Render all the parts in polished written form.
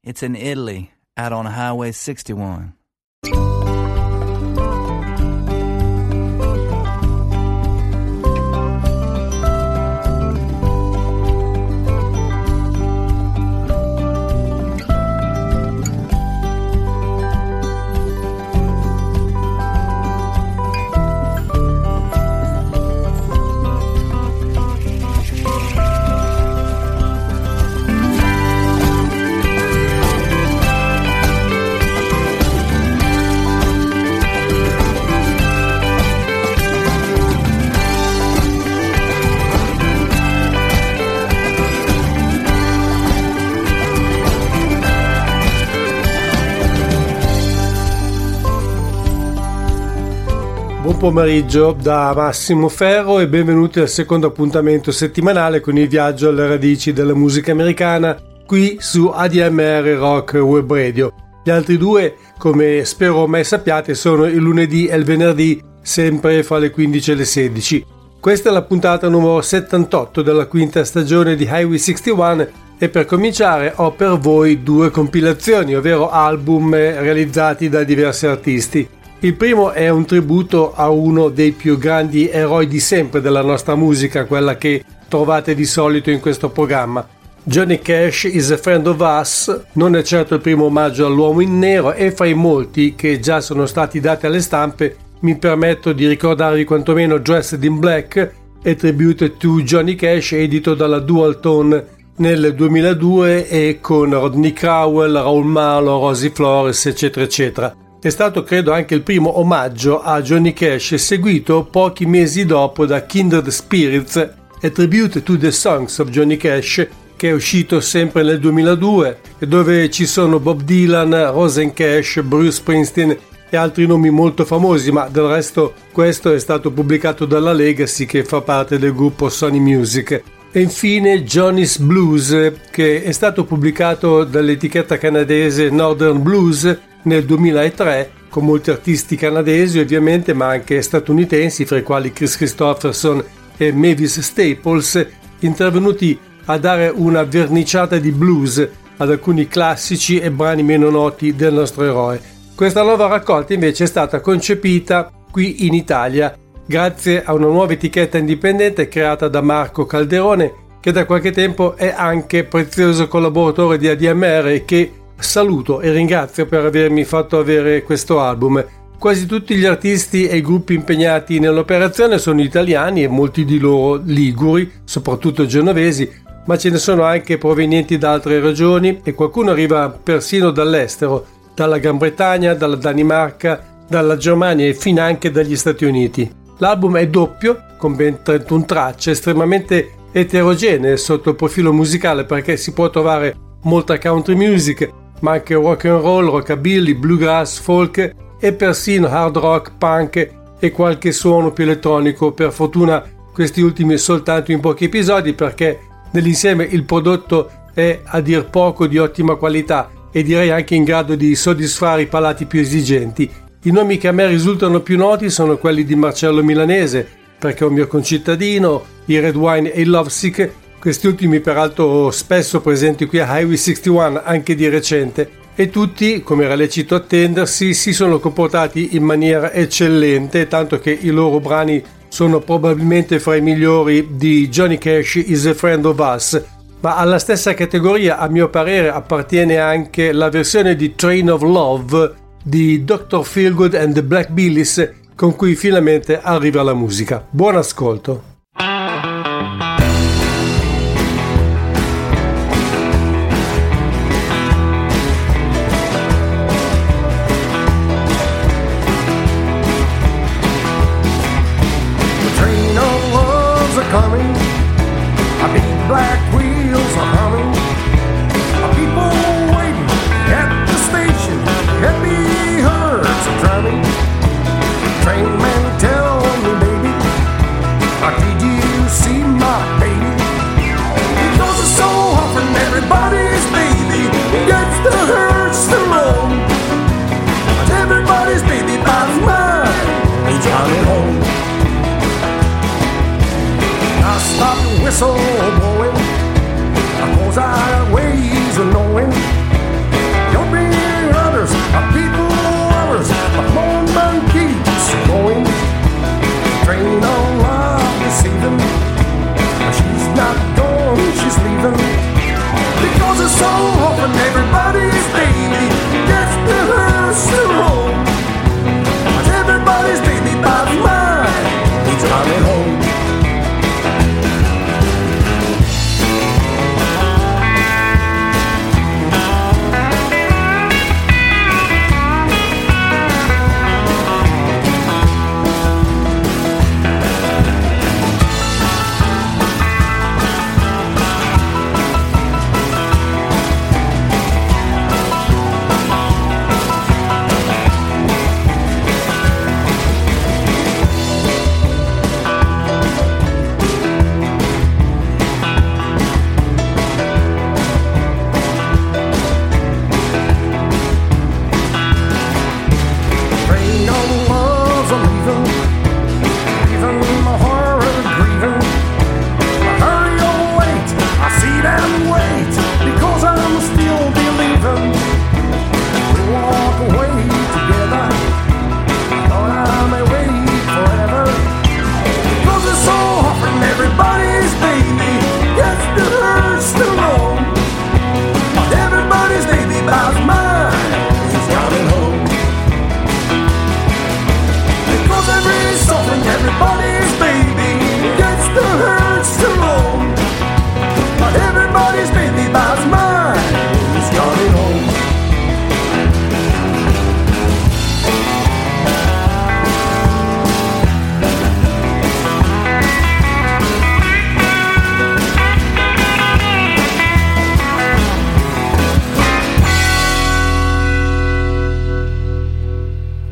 It's in Italy, out on Highway 61. Buon pomeriggio da Massimo Ferro e benvenuti al secondo appuntamento settimanale con il viaggio alle radici della musica americana qui su ADMR Rock Web Radio. Gli altri due, come spero ormai sappiate, sono il lunedì e il venerdì, sempre fra le 15 e le 16. Questa è la puntata numero 78 della quinta stagione di Highway 61 e per cominciare ho per voi due compilazioni, ovvero album realizzati da diversi artisti. Il primo è un tributo a uno dei più grandi eroi di sempre della nostra musica, quella che trovate di solito in questo programma. Johnny Cash is a Friend of Us non è certo il primo omaggio all'uomo in nero e fra i molti che già sono stati dati alle stampe mi permetto di ricordarvi quantomeno Dressed in Black, a tribute to Johnny Cash edito dalla Dual Tone nel 2002 e con Rodney Crowell, Raul Malo, Rosie Flores eccetera eccetera. È stato credo anche il primo omaggio a Johnny Cash seguito pochi mesi dopo da Kindred Spirits, a tribute to the songs of Johnny Cash, che è uscito sempre nel 2002 e dove ci sono Bob Dylan, Rosen Cash, Bruce Springsteen e altri nomi molto famosi, ma del resto questo è stato pubblicato dalla Legacy che fa parte del gruppo Sony Music. E infine Johnny's Blues, che è stato pubblicato dall'etichetta canadese Northern Blues nel 2003 con molti artisti canadesi ovviamente ma anche statunitensi, fra i quali Chris Christopherson e Mavis Staples, intervenuti a dare una verniciata di blues ad alcuni classici e brani meno noti del nostro eroe. Questa nuova raccolta invece è stata concepita qui in Italia grazie a una nuova etichetta indipendente creata da Marco Calderone, che da qualche tempo è anche prezioso collaboratore di ADMR e che saluto e ringrazio per avermi fatto avere questo album. Quasi tutti gli artisti e i gruppi impegnati nell'operazione sono italiani e molti di loro liguri, soprattutto genovesi, ma ce ne sono anche provenienti da altre regioni e qualcuno arriva persino dall'estero, dalla Gran Bretagna, dalla Danimarca, dalla Germania e finanche dagli Stati Uniti. L'album è doppio, con ben 31 tracce, estremamente eterogenee sotto il profilo musicale perché si può trovare molta country music, ma anche rock and roll, rockabilly, bluegrass, folk e persino hard rock, punk e qualche suono più elettronico. Per fortuna questi ultimi soltanto in pochi episodi perché nell'insieme il prodotto è a dir poco di ottima qualità e direi anche in grado di soddisfare i palati più esigenti. I nomi che a me risultano più noti sono quelli di Marcello Milanese, perché è un mio concittadino, i Red Wine e i Lovesick, questi ultimi peraltro spesso presenti qui a Highway 61 anche di recente, e tutti, come era lecito attendersi, si sono comportati in maniera eccellente, tanto che i loro brani sono probabilmente fra i migliori di Johnny Cash is a Friend of Us. Ma alla stessa categoria, a mio parere, appartiene anche la versione di Train of Love di Dr. Feelgood and the Black Billys, con cui finalmente arriva la musica. Buon ascolto! Coming, our big black wheels are humming, our people waiting at the station, heavy herds are drumming. Train man, tell me, baby, did you see my baby? Because it's so often everybody's baby gets the hearse to roll, but everybody's baby by mine ain't coming home. Stop the whistle blowing, cause I got ways of knowing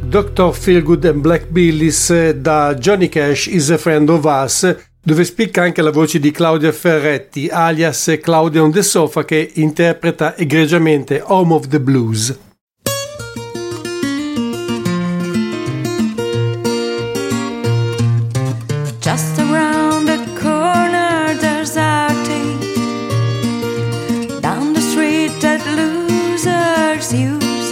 Dr. Feelgood and Black Billies da Johnny Cash Is a Friend of Us, dove spicca anche la voce di Claudia Ferretti, alias Claudia on the Sofa, che interpreta egregiamente Home of the Blues. Just around the corner there's Artie, down the street that losers use.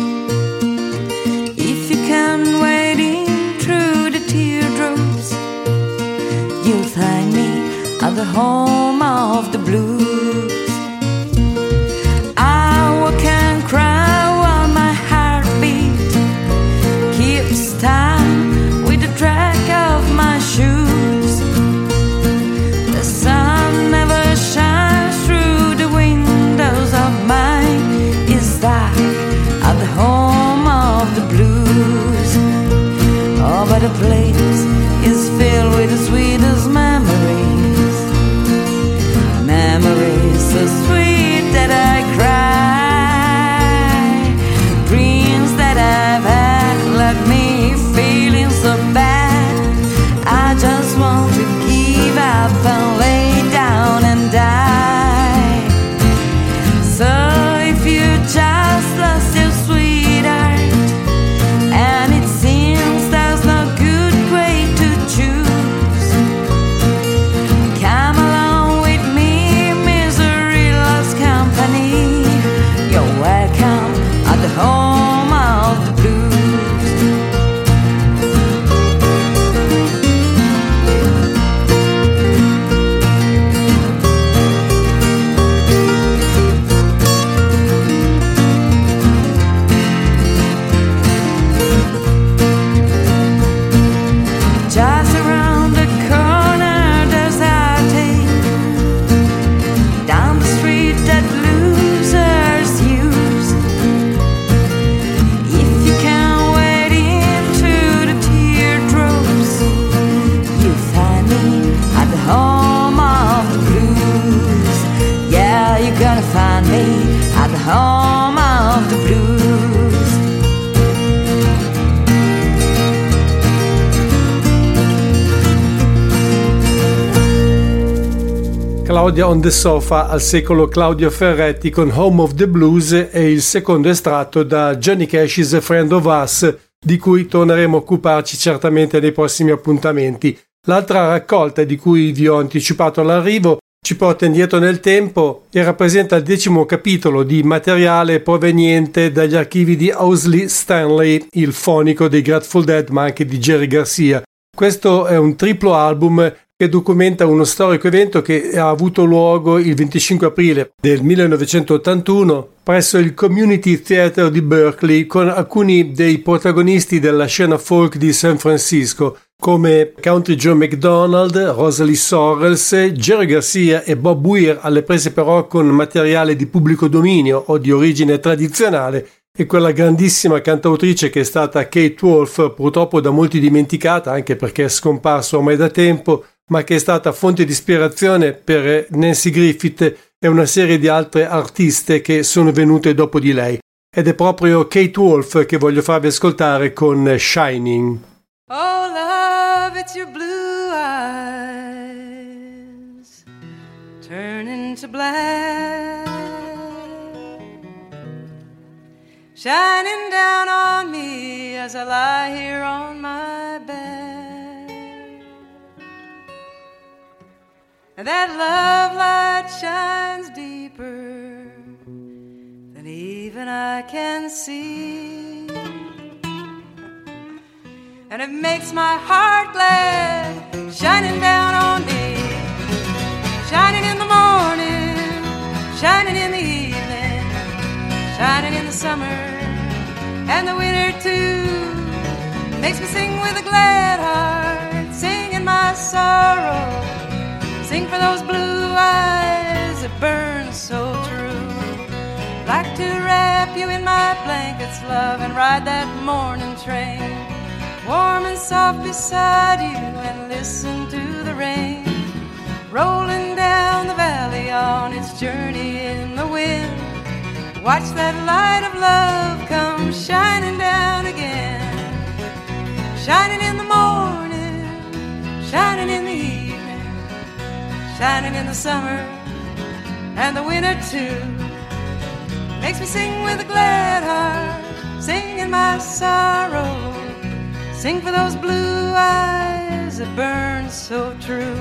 If you can wade in through the teardrops, you'll find me at the home of the blues. I walk and cry while my heartbeat keeps time with the track of my shoes. The sun never shines through the windows of mine. It's dark at the home of the blues. Oh, but the place is filled with the sweetest memories. Memories so sweet that I cry. Dreams that I've had left me feeling so bad. I just want to give up and lay down and die. So if you just lost your sweetheart and it seems there's no good way to choose, come along with me, misery loves company. You're welcome at the home of the blues. Just around the corner there's Artie, down the street that losers use. If you can wade into the teardrops, you find me at the home of the blues. Yeah, you're gonna find me at the home of the blues. Claudia on the Sofa, al secolo Claudio Ferretti con Home of the Blues, e il secondo estratto da Johnny Cash Is a Friend of Us, di cui torneremo a occuparci certamente nei prossimi appuntamenti. L'altra raccolta di cui vi ho anticipato l'arrivo ci porta indietro nel tempo e rappresenta il 10° capitolo di materiale proveniente dagli archivi di Owsley Stanley, il fonico dei Grateful Dead ma anche di Jerry Garcia. Questo è un triplo album che documenta uno storico evento che ha avuto luogo il 25 aprile del 1981 presso il Community Theatre di Berkeley, con alcuni dei protagonisti della scena folk di San Francisco come Country Joe McDonald, Rosalie Sorrells, Jerry Garcia e Bob Weir, alle prese però con materiale di pubblico dominio o di origine tradizionale, e quella grandissima cantautrice che è stata Kate Wolf, purtroppo da molti dimenticata anche perché è scomparsa ormai da tempo, ma che è stata fonte di ispirazione per Nancy Griffith e una serie di altre artiste che sono venute dopo di lei. Ed è proprio Kate Wolf che voglio farvi ascoltare con Shining. Oh love, it's your blue eyes turning to black, shining down on me as I lie here on my bed. And that love light shines deeper than even I can see, and it makes my heart glad, shining down on me, shining in the morning, shining in the evening, shining in the summer and the winter too. Makes me sing with a glad heart, sing in my sorrow, sing for those blue eyes that burn so true. Like to wrap you in my blankets, love, and ride that morning train, warm and soft beside you, and listen to the rain rolling down the valley on its journey in the wind. Watch that light of love come shining down again. shining in the morning, shining in the evening, shining in the summer and the winter too. Makes me sing with a glad heart, sing in my sorrow, sing for those blue eyes that burn so true.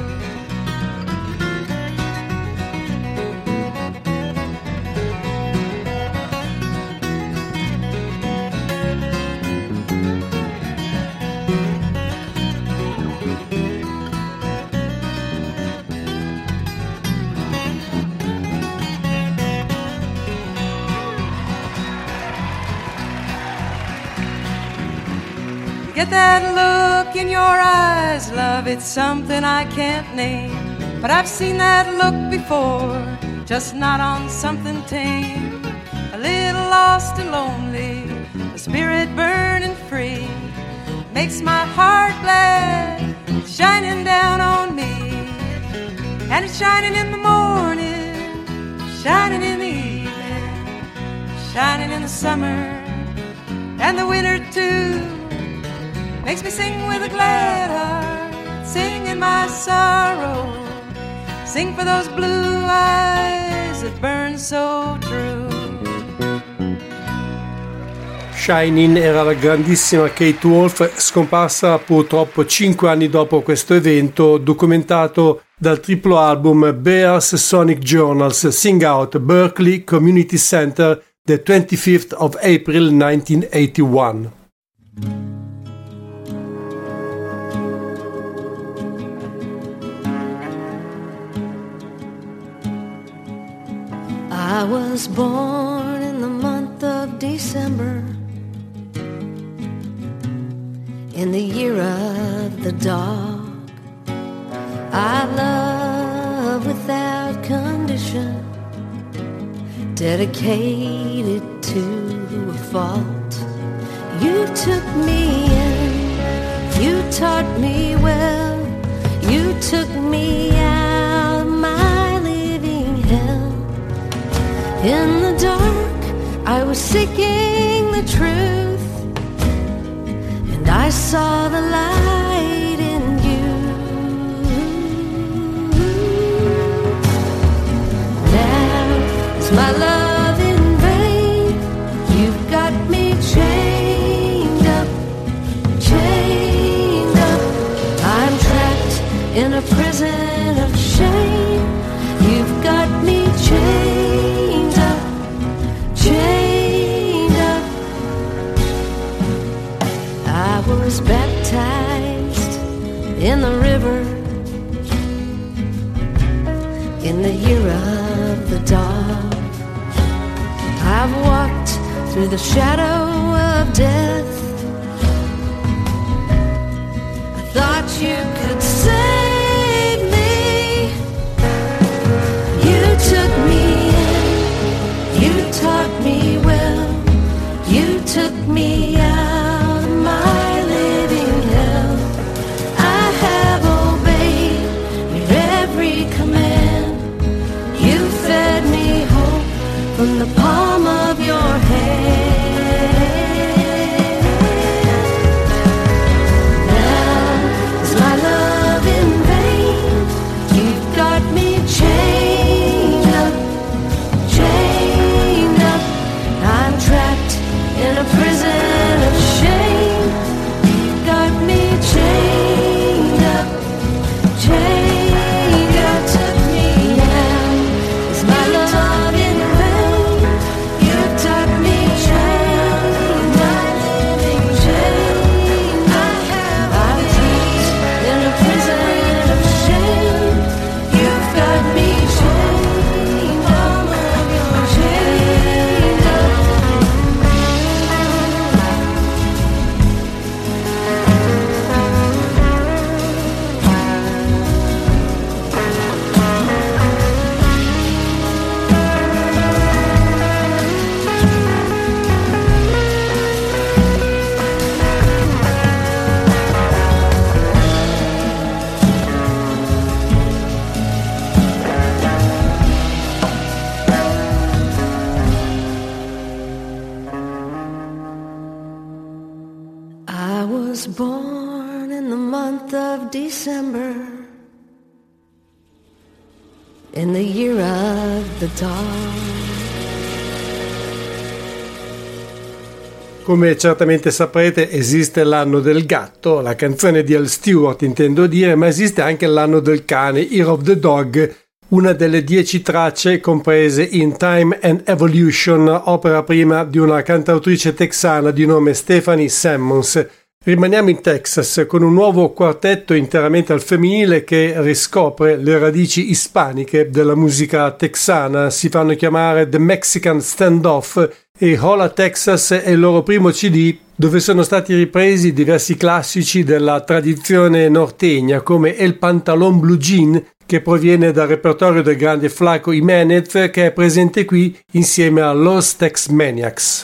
Get that look in your eyes, love, it's something I can't name. But I've seen that look before, just not on something tame. A little lost and lonely, a spirit burning free, makes my heart glad, shining down on me. And it's shining in the morning, shining in the evening, shining in the summer and the winter too. Makes me sing with a glad heart, sing in my sorrow, sing for those blue eyes that burn so true. Shining era la grandissima Kate Wolf, scomparsa purtroppo 5 anni dopo questo evento, documentato dal triplo album Bears Sonic Journals Sing Out Berkeley Community Center, the 25th of April 1981. I was born in the month of December, in the year of the dog. I love without condition, dedicated to a fault. You took me in, you taught me well, you took me out of my living hell. In the dark, I was seeking the truth, and I saw the light in you. Now is my love in vain? You've got me chained up, chained up. I'm trapped in a prison of shame. You've got me chained up, chained up. I was baptized in the river in the year of the dog. I've walked through the shadow of death. I thought you could save me. You took me in, you taught me well, you took me out of my living hell. I have obeyed your every command. You fed me hope from the palm of your hand. Now is my love in vain? You've got me chained up, chained up. I'm trapped in a prison of shame. You've got me chained up, chained up. Took me down. Is my love in vain? You taught me chained up, living chained up. I'm trapped in a prison of shame. You've got me chained up, chained up. I was born month of December, in the year of the dog. Come certamente saprete, esiste l'anno del gatto, la canzone di Al Stewart intendo dire, ma esiste anche l'anno del cane, Year of the Dog, una delle 10 tracce comprese in Time and Evolution, opera prima di una cantautrice texana di nome Stephanie Sammons. Rimaniamo in Texas con un nuovo quartetto interamente al femminile che riscopre le radici ispaniche della musica texana. Si fanno chiamare The Mexican Standoff e Hola Texas è il loro primo CD, dove sono stati ripresi diversi classici della tradizione nortegna come El Pantalón Blue Jean, che proviene dal repertorio del grande Flaco Jiménez, che è presente qui insieme a Los Tex Maniacs.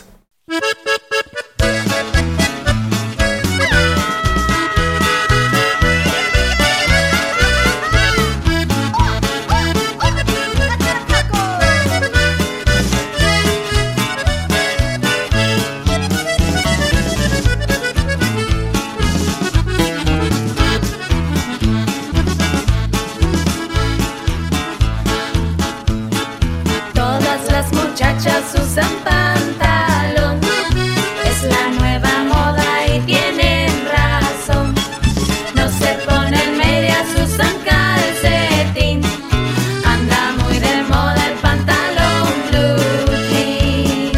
Usan pantalón, es la nueva moda y tienen razón. No se ponen medias, usan calcetín. Anda muy de moda el pantalón blue jean.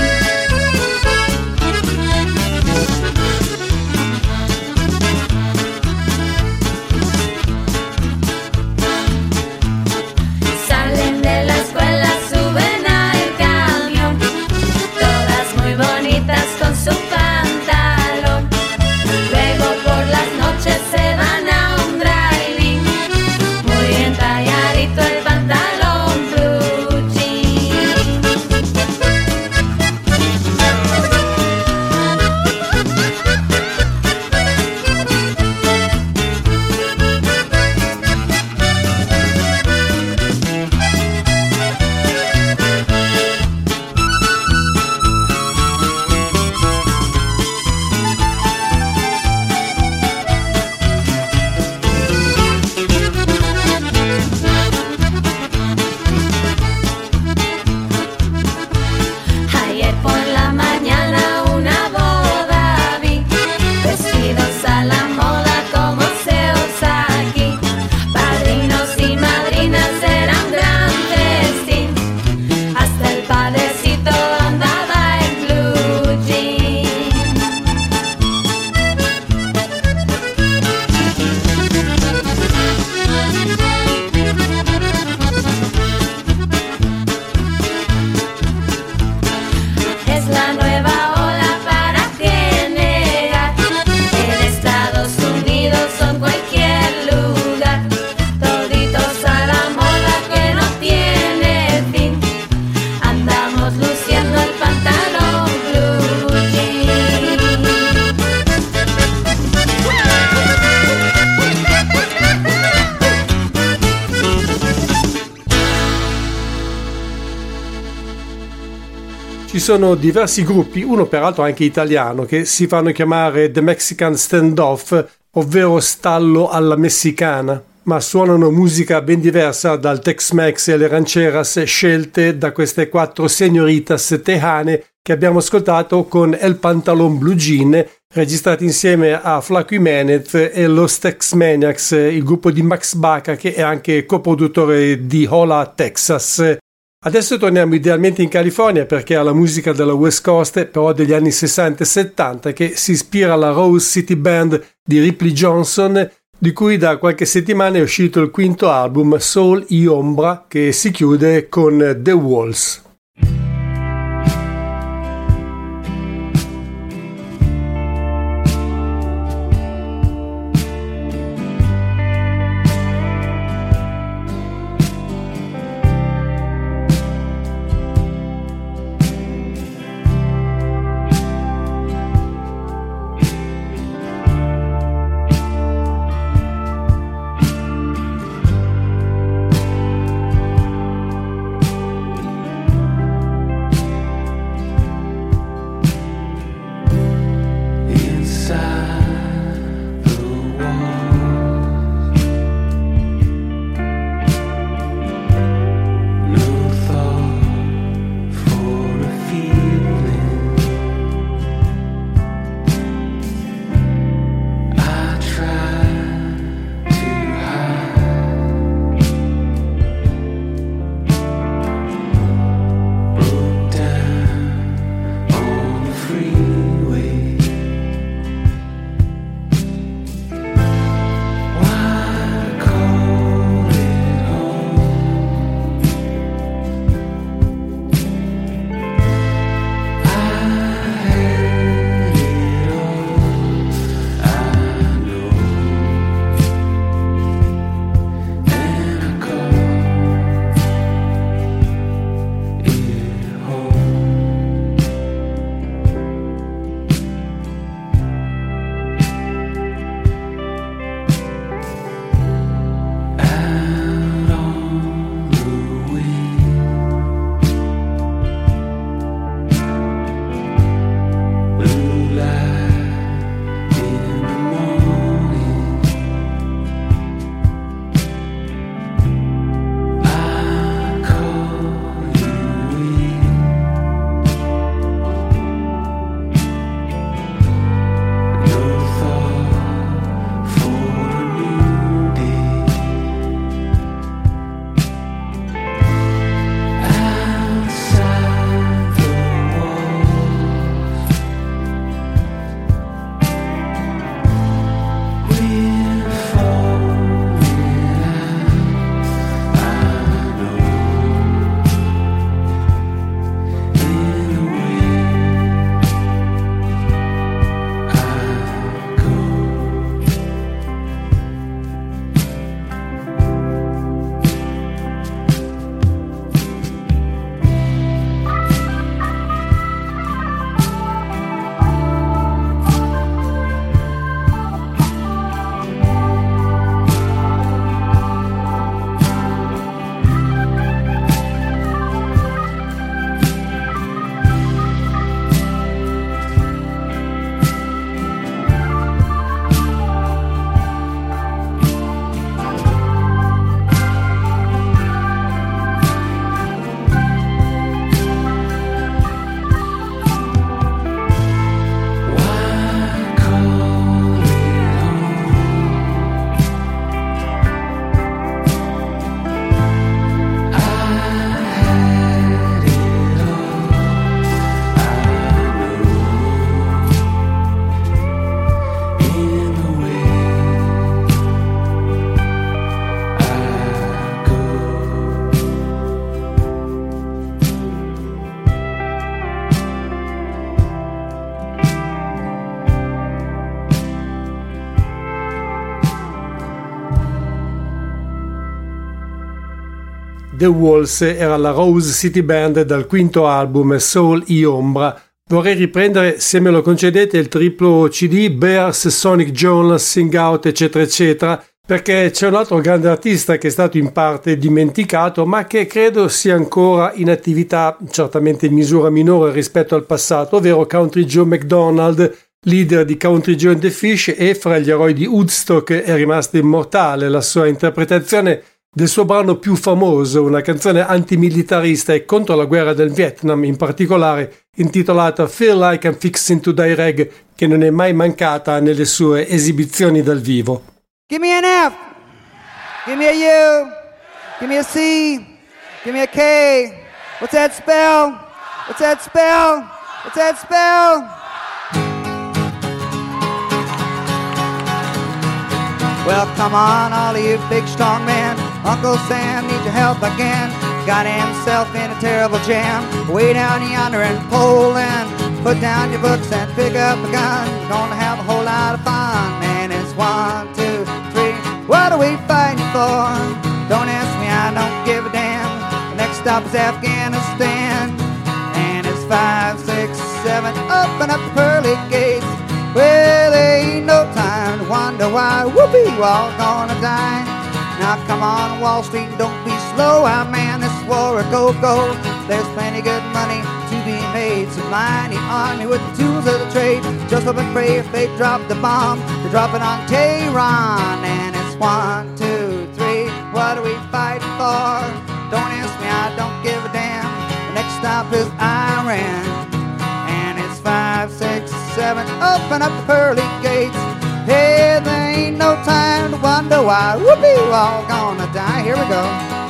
Salen de la escuela, suben al camión, todas muy bonitas con su pantalón. Luego por las noches se van a un drive-in, muy entalladito el pantalón blue jean. Ayer por la mañana una boda vi, vestidos a la moda como se usa aquí. Padrinos y madrinas eran un gran festín, hasta el padrecito andaba en blue jean. Es la nueva ola, para qué negar. En Estados Unidos o en cualquier lugar, toditos a la moda que no tiene fin. Andamos luciendo el pantalón blue jean. Ci sono diversi gruppi, uno peraltro anche italiano, che si fanno chiamare The Mexican Standoff, ovvero stallo alla messicana, ma suonano musica ben diversa dal Tex-Mex e le rancheras scelte da queste 4 señoritas tejane che abbiamo ascoltato con El Pantalón Blue Jean, registrati insieme a Flaco Jiménez e Los Tex Maniacs, il gruppo di Max Baca, che è anche coproduttore di Hola Texas. Adesso torniamo idealmente in California, perché è la musica della West Coast, però degli anni 60 e 70, che si ispira alla Rose City Band di Ripley Johnson, di cui da qualche settimana è uscito il 5º album Soul y Ombra, che si chiude con The Walls. The Walls era la Rose City Band dal quinto album Soul y Ombra. Vorrei riprendere, se me lo concedete, il triplo CD Bears, Sonic Jones, Sing Out, eccetera eccetera, perché c'è un altro grande artista che è stato in parte dimenticato, ma che credo sia ancora in attività, certamente in misura minore rispetto al passato, ovvero Country Joe McDonald, leader di Country Joe and the Fish, e fra gli eroi di Woodstock è rimasta immortale la sua interpretazione del suo brano più famoso, una canzone antimilitarista e contro la guerra del Vietnam, in particolare intitolata Feel Like I'm Fixing to Die Reg, che non è mai mancata nelle sue esibizioni dal vivo. Give me an F, give me a U, give me a C, give me a K. What's that spell? What's that spell? What's that spell? Well, come on, all of you big strong men. Uncle Sam needs your help again. Got himself in a terrible jam way down yonder in Poland. Put down your books and pick up a gun. You're gonna have a whole lot of fun. Man, it's 1, 2, 3. What are we fighting for? Don't ask me, I don't give a damn. The next stop is Afghanistan. And it's 5, 6, 7. Open up the pearly gates. Well, there ain't no time to wonder why. Whoopee, we're all gonna die. Now come on, Wall Street, don't be slow. Ah, man, this war a go-go. There's plenty good money to be made. So line the army with the tools of the trade. Just hope and pray if they drop the bomb, they drop it on Tehran. And it's 1, 2, 3. What are we fighting for? Don't ask me, I don't give a damn. The next stop is Iran. And it's 5, 6, 7. Open up the pearly gates. Hey, there ain't no time to wonder why. Whoopee, we're all gonna die. Here we go.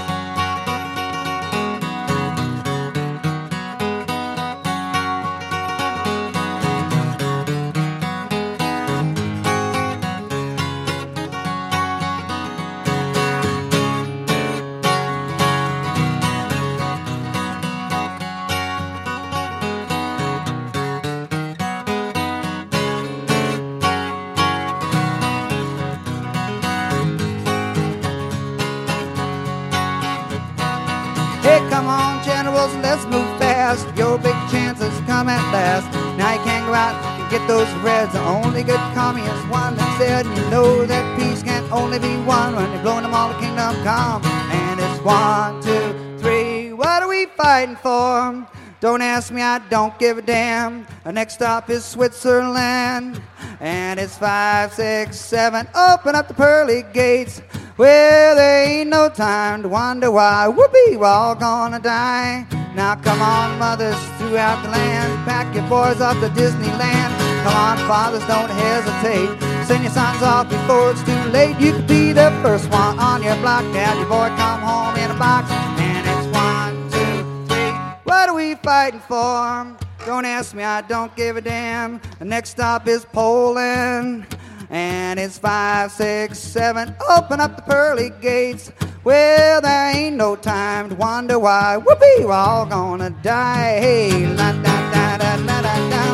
Let's move fast. Your big chance has come at last. Now you can't go out and get those reds. The only good commie is one that said, you know that peace can only be won when you're blowing them all the kingdom come. And it's 1, 2, 3. What are we fighting for? Don't ask me, I don't give a damn. The next stop is Switzerland. And it's 5, 6, 7. Open up the pearly gates. Well, there ain't no time to wonder why. Whoopee, we're all gonna die. Now come on, mothers throughout the land, pack your boys off to Disneyland. Come on, fathers, don't hesitate. Send your sons off before it's too late. You could be the first one on your block to have your boy come home in a box. And it's 1, 2, 3. What are we fighting for? Don't ask me, I don't give a damn. The next stop is Poland. And it's 5, 6, 7. Open up the pearly gates. Well, there ain't no time to wonder why. Whoopee, we're all gonna die. Hey, la da da da da da da.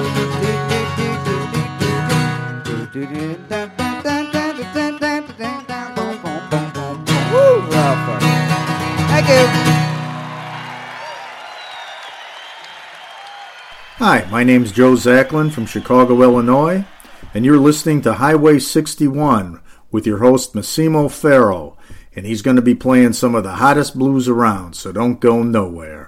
Woo, rough. Thank you. Hi, my name's Joe Zachlin from Chicago, Illinois, and you're listening to Highway 61 with your host Massimo Ferro, and he's going to be playing some of the hottest blues around, so don't go nowhere.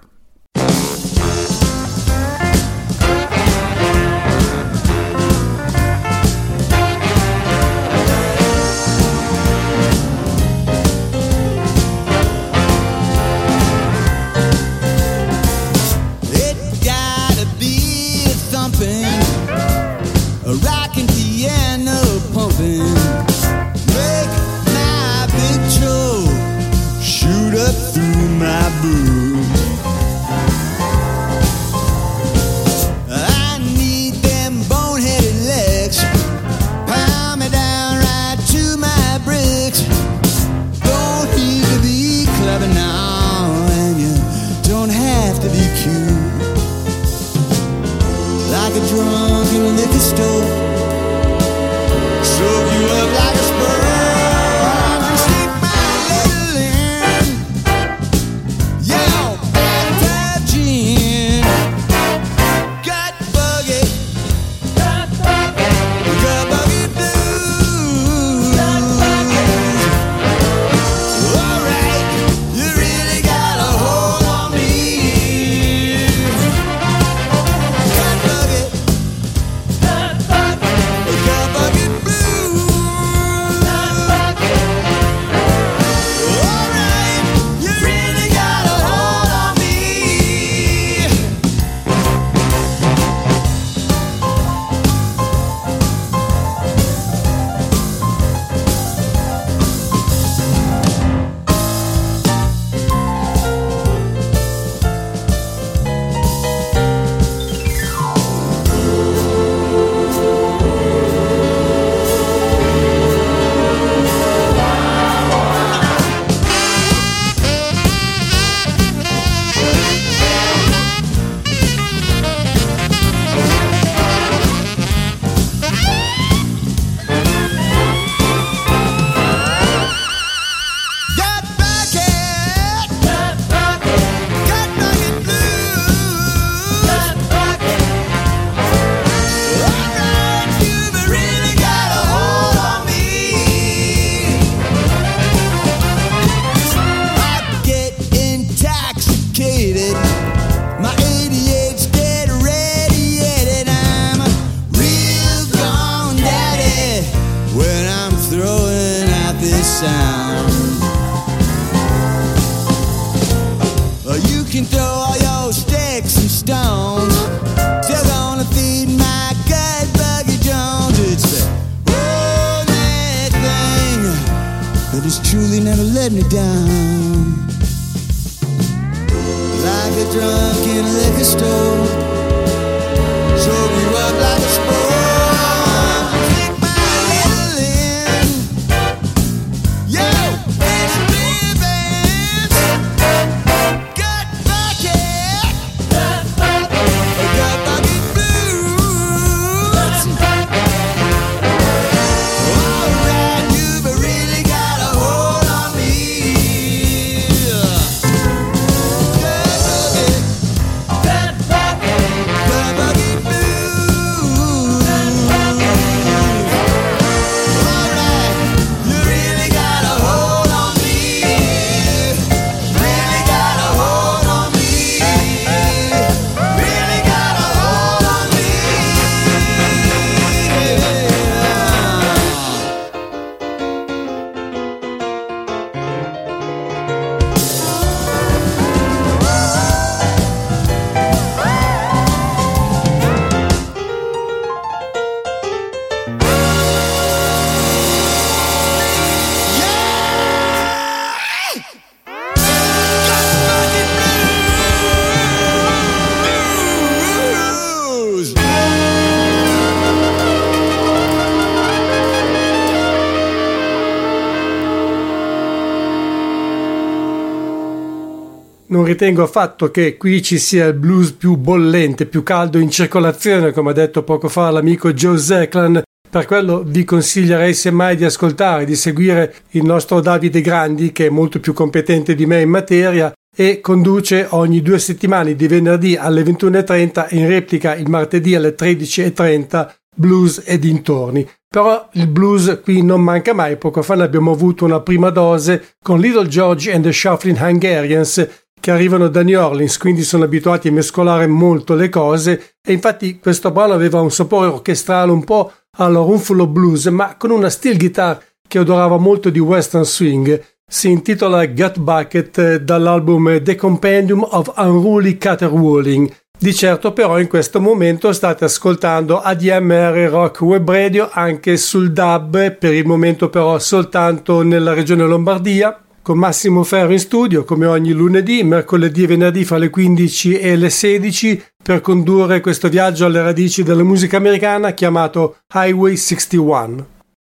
non ritengo affatto che qui ci sia il blues più bollente, più caldo in circolazione, come ha detto poco fa l'amico Joe Zaclan. Per quello vi consiglierei semmai di ascoltare, di seguire il nostro Davide Grandi, che è molto più competente di me in materia e conduce ogni 2 settimane di venerdì alle 21:30 e in replica il martedì alle 13:30 Blues e dintorni. Però il blues qui non manca mai. Poco fa ne abbiamo avuto una prima dose con Little George and the Shuffling Hungarians, che arrivano da New Orleans, quindi sono abituati a mescolare molto le cose, e infatti questo brano aveva un sapore orchestrale un po' alla Runfulo Blues, ma con una steel guitar che odorava molto di western swing. Si intitola Gut Bucket, dall'album The Compendium of Unruly Caterwauling. Di certo però in questo momento state ascoltando ADMR Rock Web Radio anche sul DAB, per il momento però soltanto nella regione Lombardia, con Massimo Ferro in studio come ogni lunedì, mercoledì e venerdì fra le 15 e le 16 per condurre questo viaggio alle radici della musica americana chiamato Highway 61.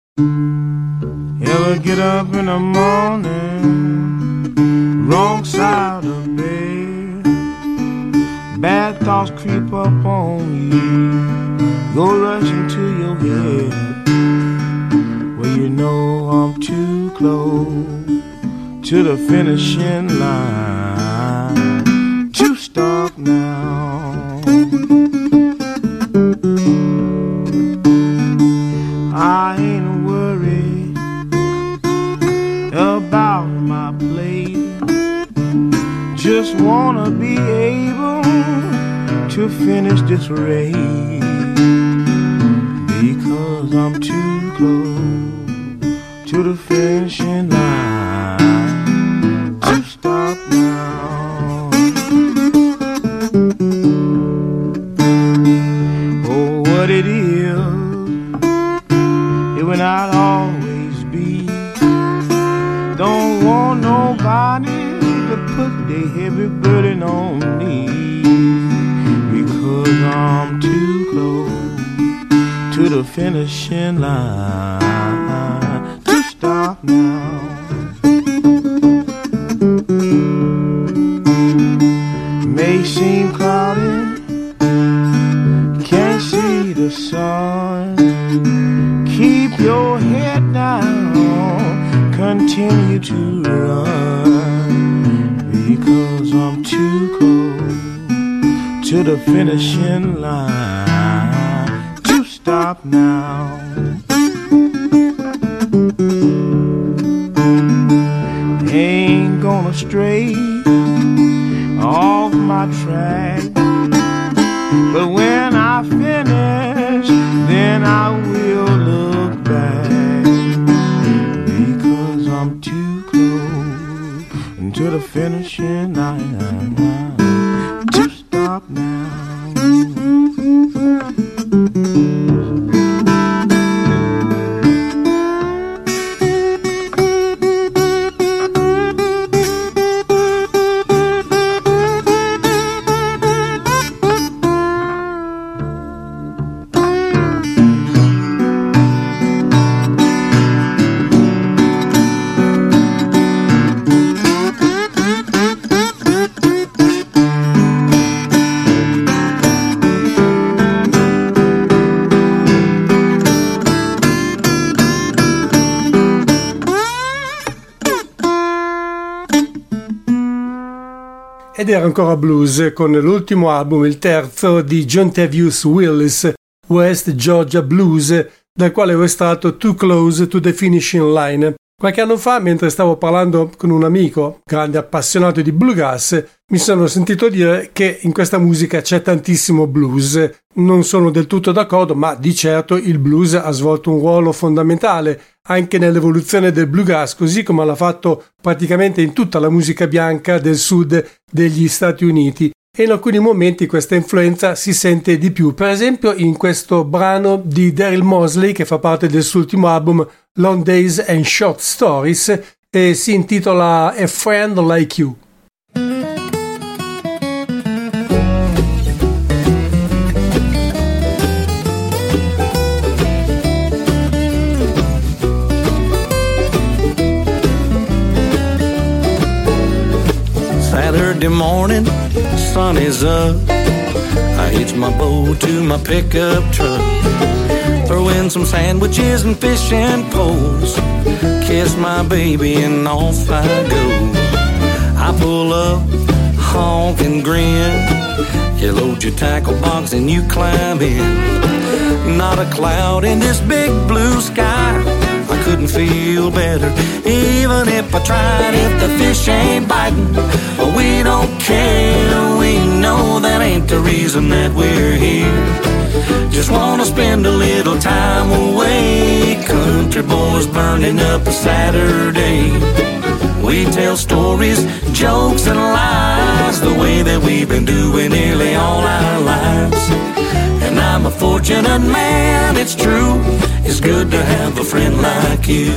Ever get up in the morning, wrong side of bed, bad thoughts creep up on you, go rushing to your head, well you know I'm too close to the finishing line to stop now. I ain't worried about my plate, just wanna be able to finish this race, because I'm too close to the finishing line to stop now. Oh, what it is, it will not always be. Don't want nobody to put their heavy burden on me, because I'm too close to the finishing line to stop now. May seem cloudy, can't see the sun, keep your head down, continue to run, because I'm too close to the finishing line to stop now. Ain't gonna stray off my track, but when I finish, then I will look back, because I'm too close to the finishing line to stop now. Ed era ancora blues con l'ultimo album, il terzo di John Tavius Willis, West Georgia Blues, dal quale ho estratto Too Close to the Finishing Line. Qualche anno fa, mentre stavo parlando con un amico, grande appassionato di bluegrass, mi sono sentito dire che in questa musica c'è tantissimo blues. Non sono del tutto d'accordo, ma di certo il blues ha svolto un ruolo fondamentale anche nell'evoluzione del bluegrass, così come l'ha fatto praticamente in tutta la musica bianca del sud degli Stati Uniti. E in alcuni momenti questa influenza si sente di più, per esempio in questo brano di Daryl Mosley che fa parte del suo ultimo album Long Days and Short Stories e si intitola A Friend Like You. Saturday morning, sun is up, I hitch my boat to my pickup truck, throw in some sandwiches and fishing poles, kiss my baby and off I go. I pull up, honk and grin, you load your tackle box and you climb in. Not a cloud in this big blue sky, I couldn't feel better, even if I tried. If the fish ain't biting, we don't care. We know that ain't the reason that we're here. Just wanna spend a little time away. Country boys burning up a Saturday. We tell stories, jokes and lies, the way that we've been doing nearly all our lives. And I'm a fortunate man, it's true. It's good to have a friend like you.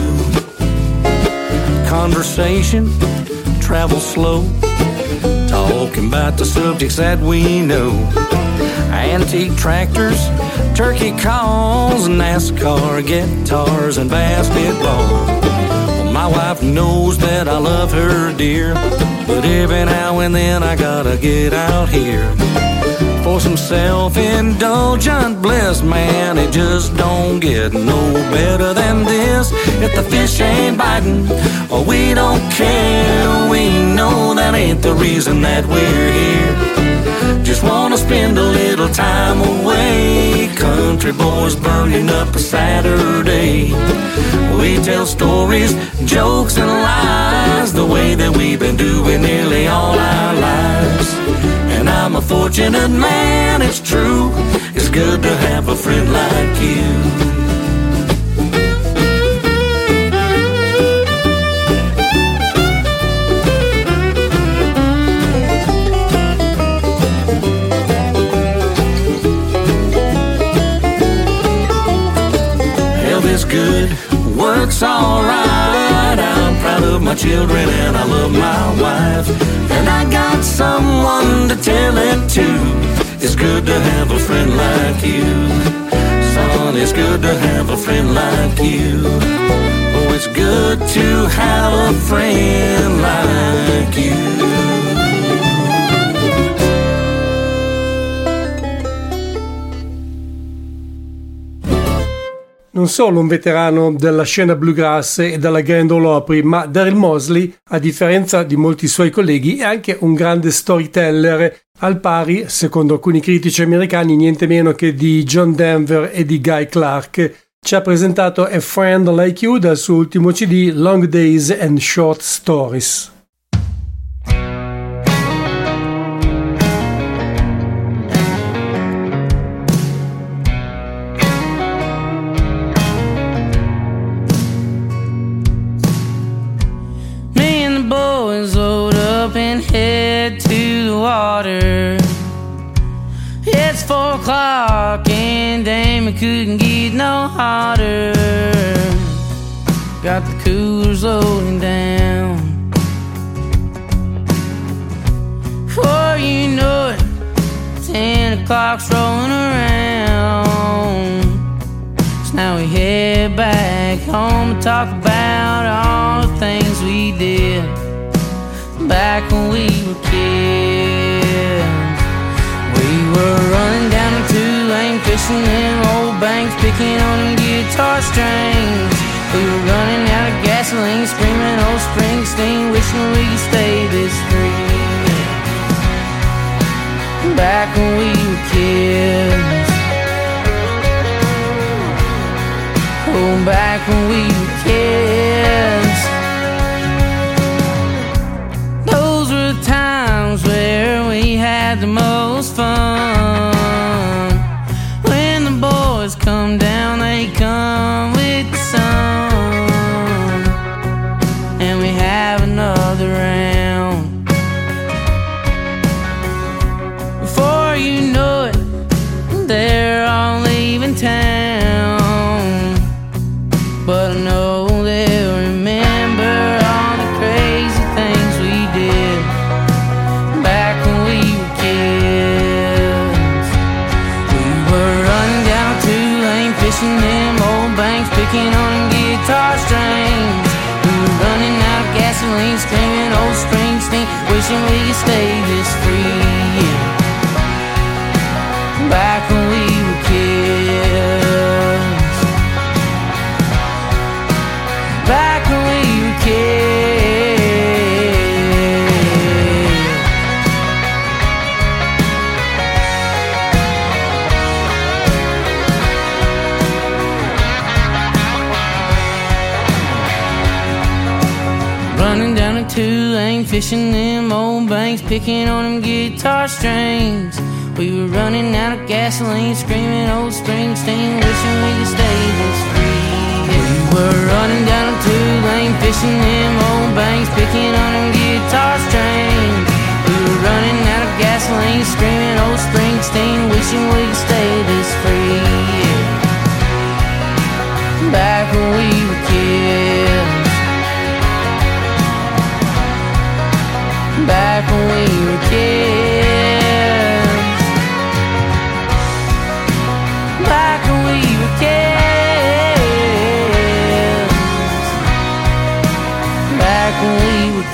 Conversation, travel slow, talking about the subjects that we know. Antique tractors, turkey calls, NASCAR, guitars, and basketball. Well, my wife knows that I love her dear, but every now and then I gotta get out here for some self-indulgent bliss. Man, it just don't get no better than this. If the fish ain't biting, we don't care. We know that ain't the reason that we're here. Just wanna spend a little time away. Country boys burning up a Saturday. We tell stories, jokes and lies, the way that we've been doing nearly all our lives. And I'm a fortunate man, it's true. It's good to have a friend like you. Good, work's alright. I'm proud of my children and I love my wife, and I got someone to tell it to. It's good to have a friend like you. Son, it's good to have a friend like you. Oh, it's good to have a friend like you. Non solo un veterano della scena bluegrass e della Grand Ole Opry, ma Daryl Mosley, a differenza di molti suoi colleghi, è anche un grande storyteller, al pari, secondo alcuni critici americani, niente meno che di John Denver e di Guy Clark. Ci ha presentato A Friend Like You dal suo ultimo CD Long Days and Short Stories. Head to the water. It's 4 o'clock and damn, it couldn't get no hotter. Got the coolers loading down. Before you know it, 10 o'clock's rolling around. So now we head back home and talk about all the things we did back when we were kids. We were running down the 2-lane, fishing in old banks, picking on them guitar strings. We were running out of gasoline, screaming old Springsteen, wishing we could stay this free. Back when we were kids. Oh, back when we were kids. Times where we had the most fun. When the boys come down, they come with the sun, and we have another round. Before you know it, they're all leaving town. But I know they'll remember all the crazy things we did back when we were kids. We were running down 2-lane, fishing them old banks, picking on them guitar strings. We were running out of gasoline, screaming old Springsteen, wishing wishing we could stay this free. Back when we were kids. Back when we were kids. Running down a two-lane, fishing them old banks, picking on them guitar strings. We were running out of gasoline, screaming old Springsteen, wishing we could stay this free. We were running down a two-lane, fishing them old banks, picking on them guitar strings. We were running out of gasoline, screaming old Springsteen, wishing we could stay this free. Back when we were kids. Back when we were kids. Back when we were kids. Back when we were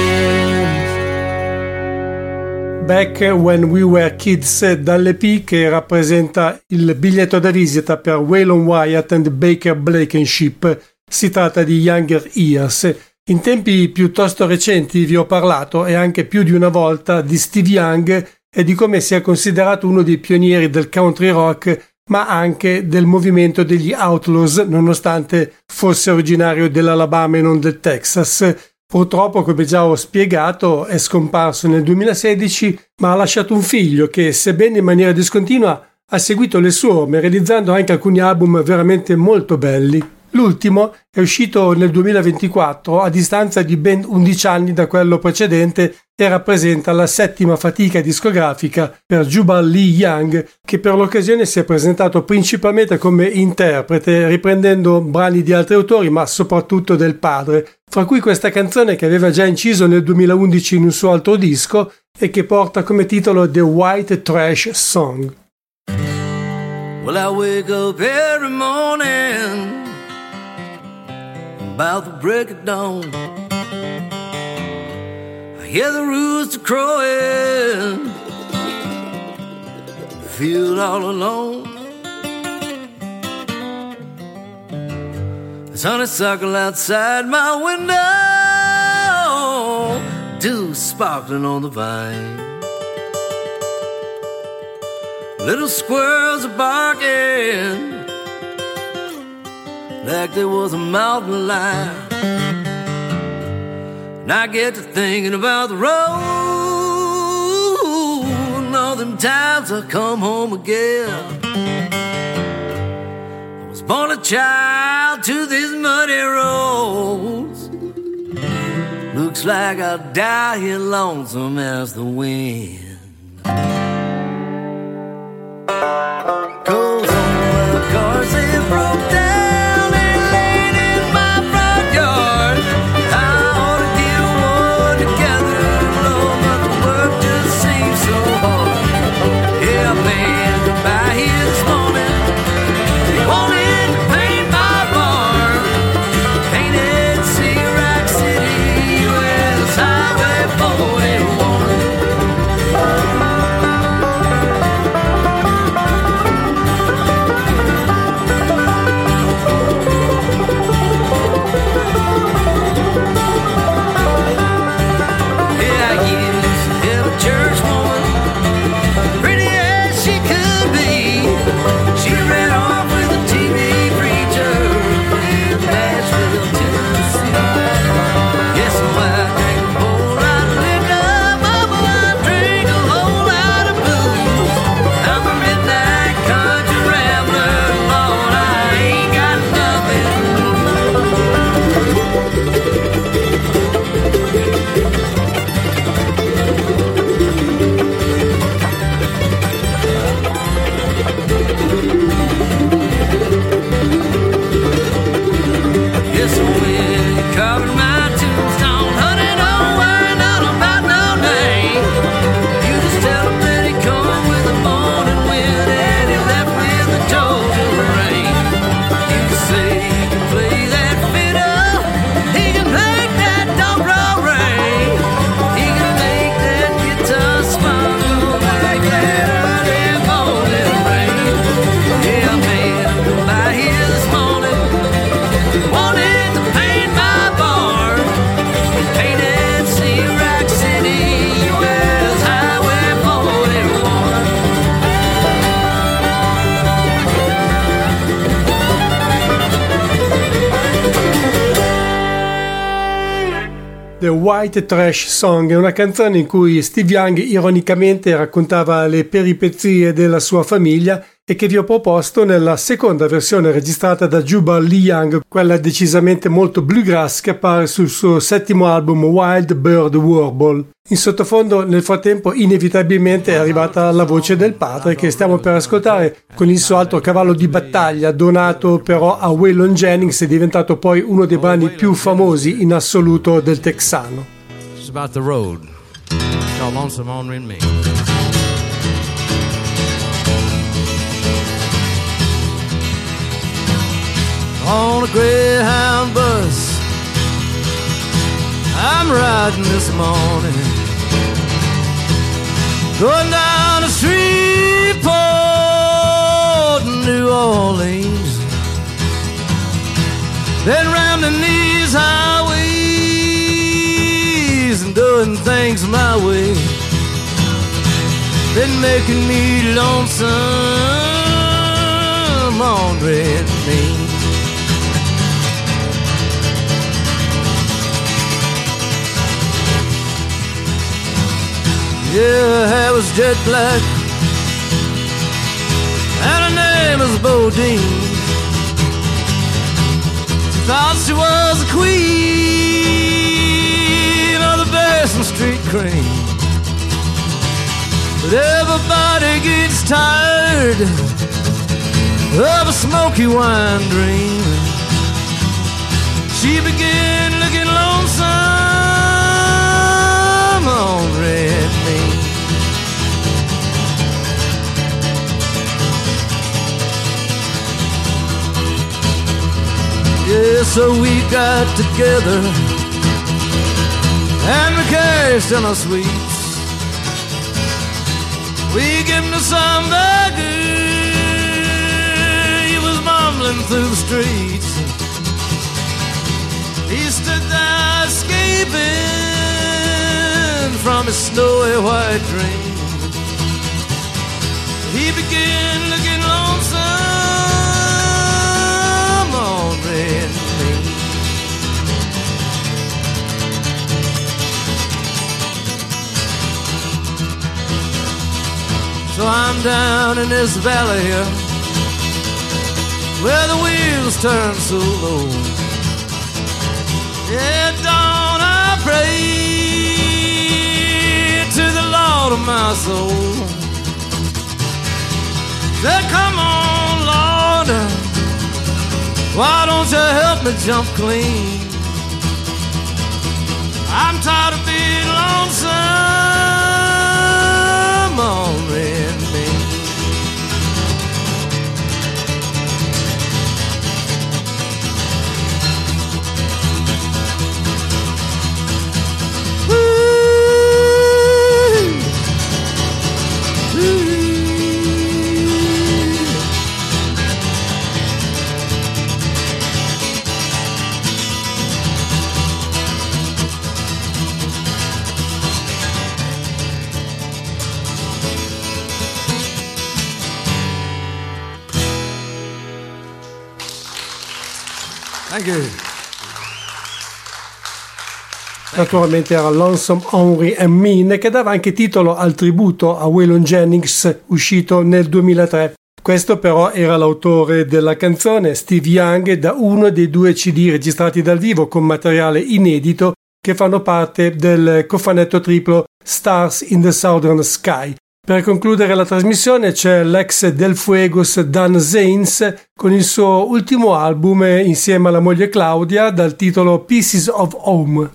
kids. Back When We Were Kids dall'EP che rappresenta il biglietto da visita per Waylon Wyatt and Baker Blankenship. Si tratta di Younger Years. In tempi piuttosto recenti vi ho parlato, e anche più di una volta, di Steve Young e di come sia considerato uno dei pionieri del country rock, ma anche del movimento degli Outlaws, nonostante fosse originario dell'Alabama e non del Texas. Purtroppo, come già ho spiegato, è scomparso nel 2016, ma ha lasciato un figlio che, sebbene in maniera discontinua, ha seguito le sue orme, realizzando anche alcuni album veramente molto belli. L'ultimo è uscito nel 2024, a distanza di ben 11 anni da quello precedente, e rappresenta la 7ª fatica discografica per Jubal Lee Young, che per l'occasione si è presentato principalmente come interprete, riprendendo brani di altri autori, ma soprattutto del padre, fra cui questa canzone che aveva già inciso nel 2011 in un suo altro disco e che porta come titolo The White Trash Song. Well, I wake up every morning about the break of dawn. I hear the rooster crowing, feel all alone. There's honeysuckle outside my window, dew sparkling on the vine. Little squirrels are barking like there was a mountain lion. And I get to thinking about the road and all them times I come home again. I was born a child to these muddy roads. Looks like I'll die here lonesome as the wind goes on. Well, of course it broke down. The White Trash Song è una canzone in cui Steve Young ironicamente raccontava le peripezie della sua famiglia e che vi ho proposto nella seconda versione registrata da Jubal Lee Young, quella decisamente molto bluegrass che appare sul suo settimo album Wild Bird Warble. In sottofondo nel frattempo inevitabilmente è arrivata la voce del padre che stiamo per ascoltare con il suo altro cavallo di battaglia, donato però a Waylon Jennings, è diventato poi uno dei brani più famosi in assoluto del texano. It's about the road. Y'all lonesome on me. On a Greyhound bus I'm riding this morning, going down to Shreveport, New Orleans. Been rounding these highways and doing things my way. Been making me lonesome on red meat. Yeah, her hair was jet black and her name was Bodine. She thought she was the queen of the Basin Street cream. But everybody gets tired of a smoky wine dream. She began looking lonesome on red meat. Yeah, so we got together and we cashed in our sweets. We gave him some burger, he was mumbling through the streets. He stood there escaping from his snowy white dream. He began looking lonesome on red meat. So I'm down in this valley here where the wheels turn so low. Yeah, dawn I pray to the Lord of my soul. Say, come on, Lord, why don't you help me jump clean? I'm tired of being lonesome on red meat. Thank you. Naturalmente era Lonesome Henry and Me, che dava anche titolo al tributo a Waylon Jennings uscito nel 2003. Questo però era l'autore della canzone, Steve Young, da uno dei 2 CD registrati dal vivo con materiale inedito che fanno parte del cofanetto triplo Stars in the Southern Sky. Per concludere la trasmissione c'è l'ex del Fuegos Dan Zanes con il suo ultimo album insieme alla moglie Claudia dal titolo Pieces of Home.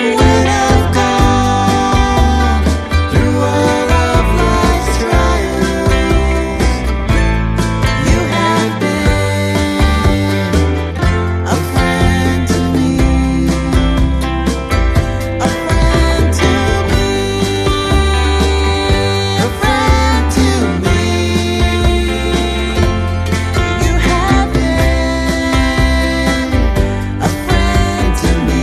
when I've gone through all of life's trials, you have been a friend to me, a friend to me, a friend to me. You have been a friend to me.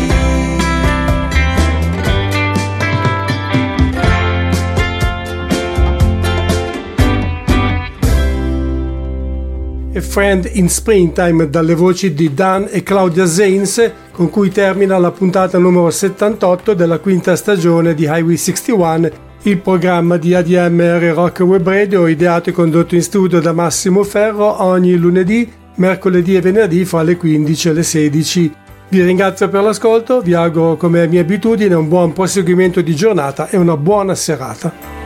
A Friend in Springtime dalle voci di Dan e Claudia Zanes, con cui termina la puntata numero 78 della quinta stagione di Highway 61, il programma di ADMR Rock Web Radio ideato e condotto in studio da Massimo Ferro ogni lunedì, mercoledì e venerdì fra le 15 e le 16. Vi ringrazio per l'ascolto, vi auguro come è mia abitudine un buon proseguimento di giornata e una buona serata.